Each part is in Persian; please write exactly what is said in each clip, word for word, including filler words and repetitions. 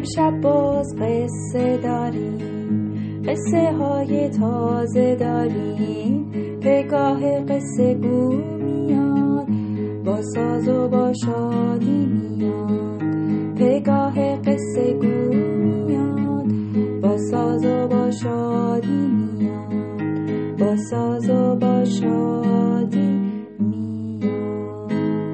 امشب باز قصه داریم، قصه های تازه داریم. پگاه قصه گو میاد، با ساز و با شادی میاد. پگاه قصه گو میاد، با ساز و با شادی میاد. با ساز و با شادی میاد.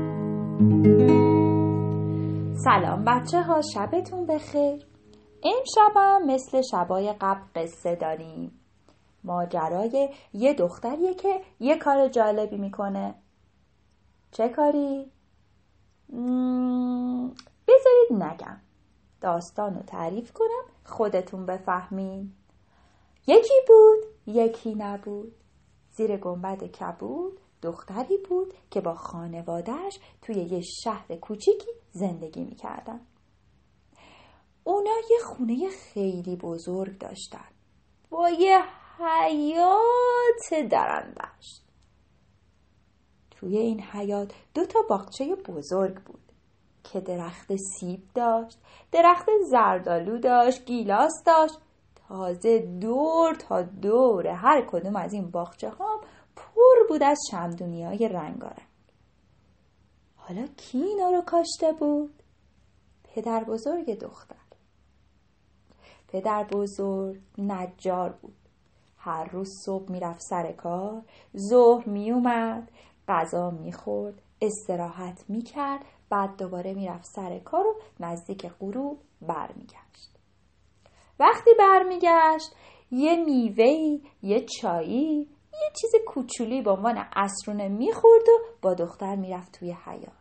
سلام بچه ها، شبتون بخیر. امشبم مثل شبای قبل قصه داریم. ماجرای یه دختریه که یه کار جالبی میکنه. چه کاری؟ مم... بذارید نگم، داستانو تعریف کنم خودتون بفهمین. یکی بود یکی نبود. زیر گنبد کبود دختری بود که با خانواده‌اش توی یه شهر کوچیکی زندگی میکردن. اونا یه خونه خیلی بزرگ داشتن با یه حیاط درندشت. توی این حیاط دو تا باغچه بزرگ بود که درخت سیب داشت، درخت زردآلو داشت، گیلاس داشت. تازه دور تا دور هر کدوم از این باغچه ها پر بود از شمعدونی‌های رنگارنگ. حالا کی اینا رو کاشته بود؟ پدر بزرگ دختر. پدر بزرگ نجار بود. هر روز صبح میرفت سر کار، ظهر میومد، غذا میخورد، استراحت میکرد، بعد دوباره میرفت سر کار و نزدیک غروب برمیگشت. وقتی برمیگشت یه میوه‌ای، یه چایی، یه چیز کوچولی به عنوان عصرونه میخورد و با دختر میرفت توی حیاط.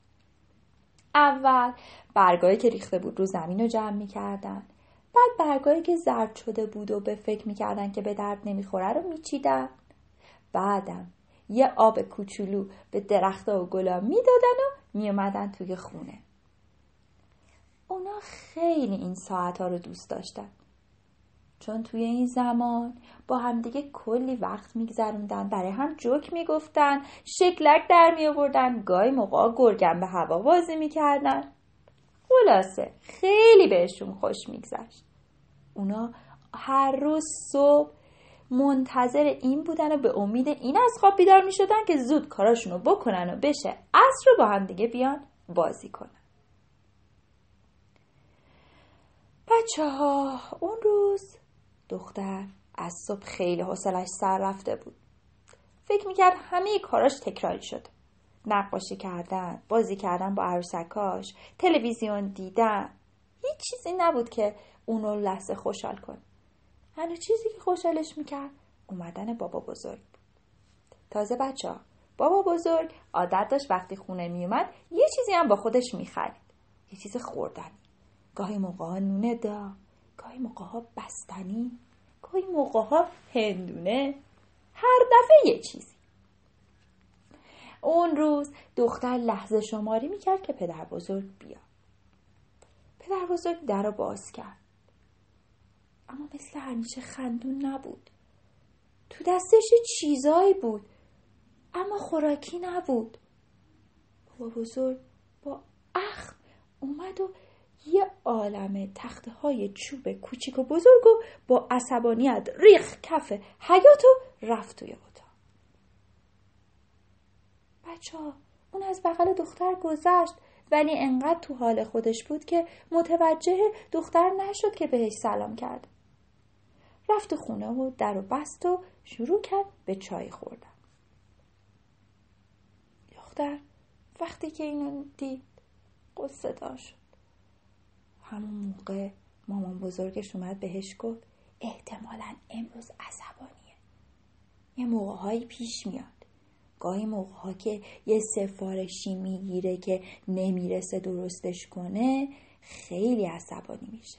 اول برگایی که ریخته بود رو زمین رو جمع میکردن، بعد برگایی که زرد شده بود و به فکر میکردن که به درد نمیخوره رو میچیدن. بعدم یه آب کوچولو به درخت‌ها و گلا میدادن و میومدن توی خونه. اونا خیلی این ساعتها رو دوست داشتن، چون توی این زمان با همدیگه کلی وقت میگذروندن، برای هم جوک میگفتن، شکلک در میآوردن، گاهی موقع گرگم به هوا بازی میکردن. خلاصه خیلی بهشون خوش میگذشت. اونا هر روز صبح منتظر این بودن و به امید این از خواب بیدار میشدن که زود کاراشونو بکنن و بشه عصر رو با هم دیگه بیان بازی کنن. بچه ها اون روز دختر از صبح خیلی حوصله‌اش سر رفته بود. فکر میکرد همه کاراش تکراری شد. نقاشی کردن، بازی کردن با عروسکاش، تلویزیون دیدن. هیچ چیزی نبود که اونو لحظه خوشحال کنه. هنوز چیزی که خوشحالش میکرد اومدن بابا بزرگ بود. تازه بچه ها بابا بزرگ عادت داشت وقتی خونه میومد یه چیزی هم با خودش میخرید. یه چیز خوردن. گاهی موقع ها نون داغ، گاهی موقع ها بستنی، گاهی موقع ها هندونه، هر دفعه یه چیزی. اون روز دختر لحظه شماری میکرد که پدر بزرگ بیاد. پدر بزرگ در رو باز کرد، اما مثل همیشه خندون نبود. تو دستش چیزایی بود اما خوراکی نبود. بابا بزرگ با اخم اومد و یه عالمه تخته های چوب کوچیک و بزرگ و با عصبانیت ریخ کف حیاط و رفت توی اتاق. بچه ها اون از بغل دختر گذشت، ولی انقدر تو حال خودش بود که متوجه دختر نشد که بهش سلام کرد. رفت تو خونه و در و بست و شروع کرد به چای خوردن. دختر وقتی که اینو دید قصه دار شد. همون موقع مامان بزرگش اومد بهش گفت احتمالاً امروز عصبانیه. یه موقع‌هایی پیش میاد. گاهی موقع‌ها که یه سفارشی میگیره که نمیرسه درستش کنه خیلی عصبانی میشه.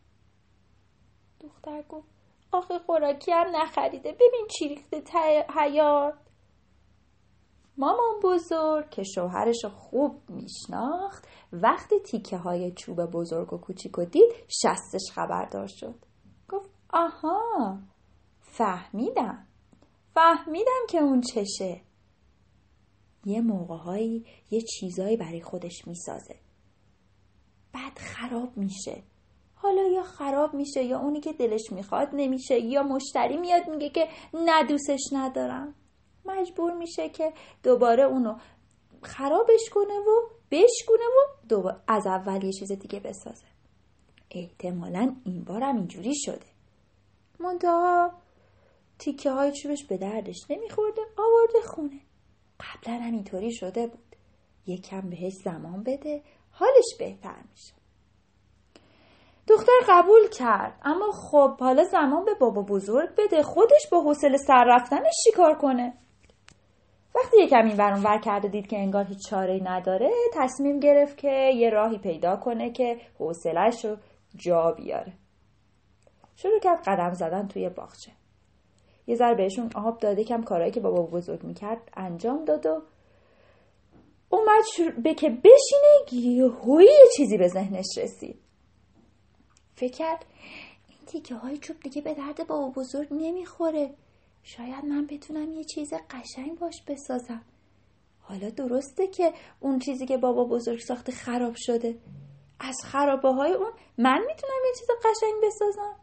دختر گفت آخه خوراکی هم نخریده، ببین چی ریخته ته حیاط. مامان بزرگ که شوهرشو خوب میشناخت وقتی تیکه های چوب بزرگ و کوچیکو دید شستش خبردار شد. گفت آها فهمیدم فهمیدم که اون چشه. یه موقعهایی یه چیزایی برای خودش میسازه، بعد خراب میشه. حالا یا خراب میشه یا اونی که دلش میخواد نمیشه، یا مشتری میاد میگه که نه دوستش ندارم، مجبور میشه که دوباره اونو خرابش کنه و بشکونه و دوباره از اول یه چیز دیگه بسازه. احتمالاً این بار هم اینجوری شده. منتها تیکه های چوبش به دردش نمیخورده، آورده خونه. قبلا هم اینطوری شده بود. یکم بهش زمان بده حالش بهتر میشه. دختر قبول کرد، اما خب حالا زمان به بابا بزرگ بده، خودش با حوصله سر رفتنش چیکار کنه؟ وقتی یکم این ور اون ور کرد و دید که انگار هیچ چاره‌ای نداره، تصمیم گرفت که یه راهی پیدا کنه که حوصله‌اش رو جا بیاره. شروع کرد قدم زدن توی باغچه. یه ذره بهشون آب داده، کم کارهایی که بابا بزرگ میکرد انجام داد و اومد به که بشینه، یهویی یه چیزی به ذهنش رسید. فکر کرد این تیکه های چوب دیگه به درد بابا بزرگ نمیخوره، شاید من بتونم یه چیز قشنگ باش بسازم. حالا درسته که اون چیزی که بابا بزرگ ساخته خراب شده، از خرابه های اون من میتونم یه چیز قشنگ بسازم.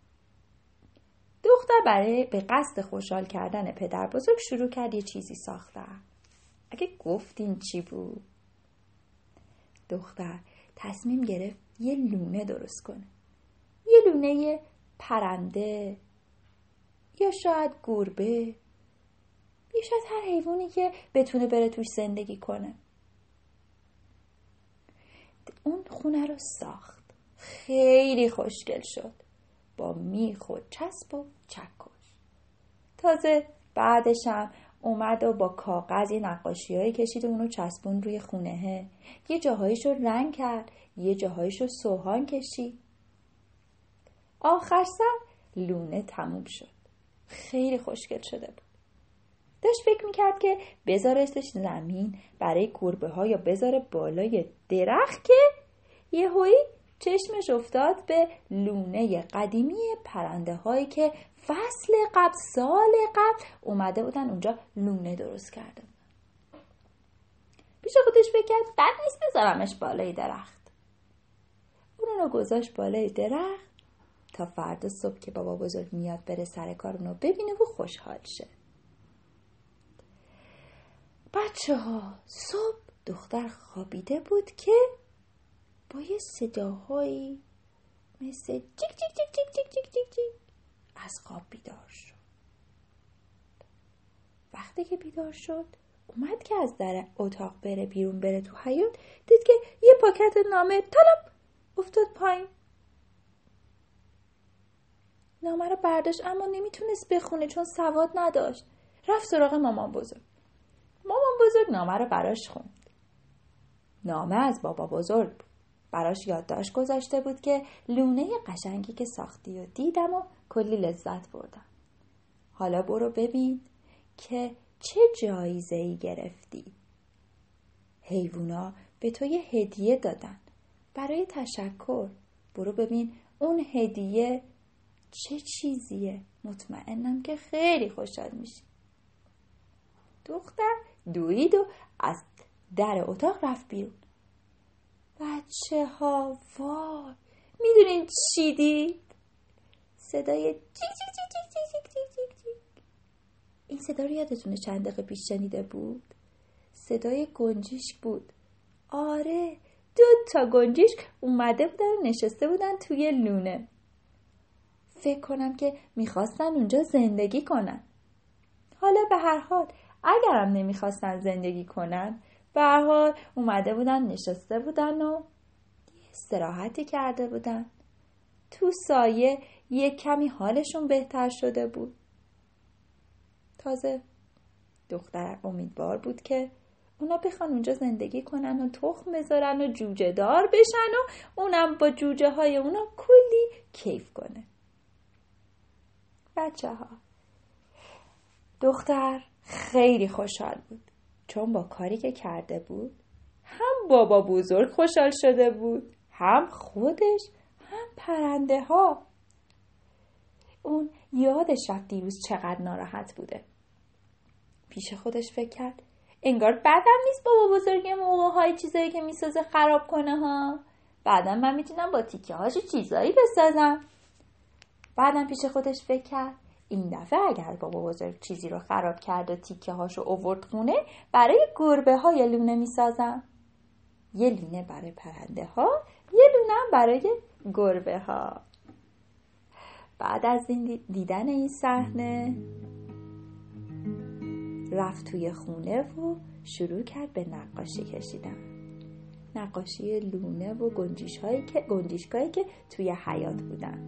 دختر برای به قصد خوشحال کردن پدر بزرگ شروع کرد یه چیزی ساختن. اگه گفتین چی بود؟ دختر تصمیم گرفت یه لونه درست کنه. یه لونه پرنده، یا شاید گربه، یا شاید هر حیوانی که بتونه بره توش زندگی کنه. اون خونه رو ساخت. خیلی خوشگل شد، با میخ و چسب و چکش. تازه بعدش هم اومد و با کاغذ یه نقاشی‌هایی کشید و اونو چسبون روی خونهه. یه جاهایشو رنگ کرد، یه جاهایشو سوهان کشید. آخر سر لونه تموم شد. خیلی خوشگل شده بود. داشت فکر میکرد که بذارستش زمین برای گربه ها یا بذاره بالای درخت که یهویی چشمش افتاد به لونه قدیمی پرنده هایی که فصل قبل سال قبل اومده بودن اونجا لونه درست کرده بودن. پیش خودش فکر کرد بد نیست بذارمش بالای درخت. اونو گذاشت بالای درخت تا فردا صبح که بابا بزرگ میاد بره سر کار اونو ببینه و خوشحال شه. بچه ها صبح دختر خوابیده بود که با یه صداهایی مثل چیک چیک چیک چیک چیک چیک چیک چیک از خواب بیدار شد. وقتی که بیدار شد اومد که از در اتاق بره بیرون بره تو حیاط، دید که یه پاکت نامه طلب افتاد پایین. نامه رو برداشت اما نمیتونست بخونه چون سواد نداشت. رفت سراغ مامان بزرگ. مامان بزرگ نامه رو براش خوند. نامه از بابا بزرگ بود. براش یادداشت گذاشته بود که لونه قشنگی که ساختی و دیدم و کلی لذت بردم. حالا برو ببین که چه جایزه‌ای گرفتی. حیوونا به تو یه هدیه دادن. برای تشکر برو ببین اون هدیه چه چیزیه. مطمئنم که خیلی خوشحال میشی. دختر دوید و از در اتاق رفت بیرون. بچه ها وای، میدونین چی دید؟ صدای چیک چیک چیک چیک چیک چیک چیک چیک. این صدا رو یادتونه چند دقیقه پیش شنیده بود؟ صدای گنجشک بود. آره، دو تا گنجشک اومده بودن و نشسته بودن توی لونه. فکر کنم که میخواستن اونجا زندگی کنن. حالا به هر حال اگرم نمیخواستن زندگی کنن، به هر حال اومده بودن نشسته بودن و استراحتی کرده بودن. تو سایه یک کمی حالشون بهتر شده بود. تازه دختر امیدوار بود که اونا بخوان اونجا زندگی کنن و تخم بذارن و جوجه دار بشن و اونم با جوجه های اونا کلی کیف کنه. بچه ها، دختر خیلی خوشحال بود چون با کاری که کرده بود هم بابا بزرگ خوشحال شده بود، هم خودش، هم پرنده ها. اون یادش رفت دیروز چقدر ناراحت بوده. پیش خودش فکر کرد انگار بدم نیست بابا بزرگ موقع های چیزایی که میسازه خراب کنه ها. بعدا من میتونم با تیکه هاشو چیزایی بسازم. بعدم پیش خودش فکر کرد این دفعه اگر بابا بزرگ چیزی رو خراب کرد و تیکه هاشو آورد خونه، برای گربه ها یه لونه میسازم. یه لونه برای پرنده ها، یه لونه هم برای گربه ها. بعد از این دیدن این صحنه رفت توی خونه و شروع کرد به نقاشی کشیدن. نقاشی لونه و گنجشکایی که گنجشکایی که توی حیاط بودن.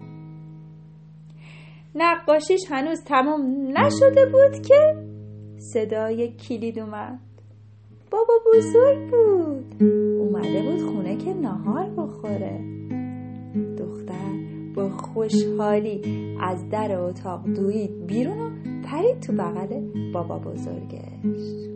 نقاشیش هنوز تمام نشده بود که صدای کلید اومد. بابا بزرگ بود. اومده بود خونه که ناهار بخوره. دختر با خوشحالی از در اتاق دوید بیرون و پرید تو بغل بابا بزرگش.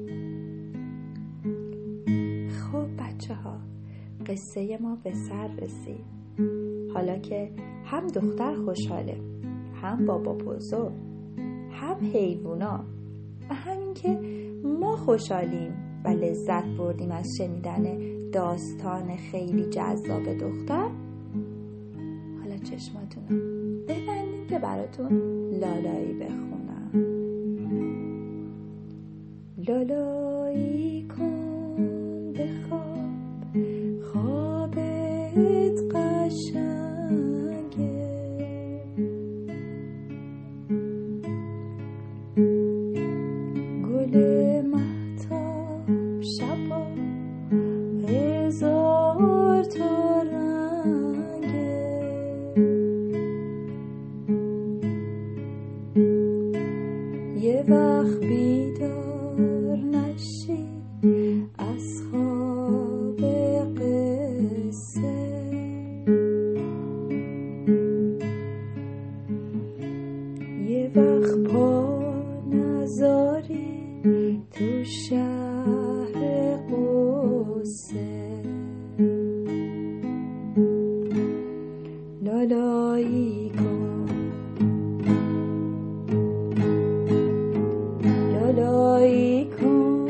خب بچه ها، قصه ما به سر رسید. حالا که هم دختر خوشحاله، هم بابا بزرگ، هم حیوونا و همین که ما خوشحالیم و لذت بردیم از شنیدن داستان خیلی جذاب دختر، حالا چشماتونو ببندین که براتون لالایی بخونم. لالایی کن بخواب، خوابت قشنگه، گل مهتاب شبا هزار تا رنگه، یه وقت بیدار نشی از خواب قصه، یه وقت پا نذاری تو شهر قصه، لالایی کن، لالایی کن،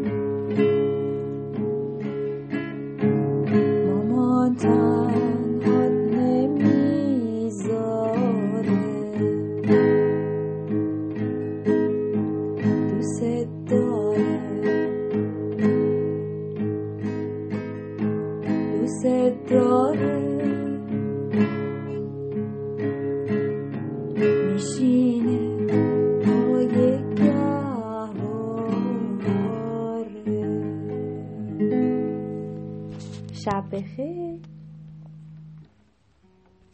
مامان تنهات نمیذاره، دوست داره، دوست داره، میشینه پای گهواره. شب بخیر.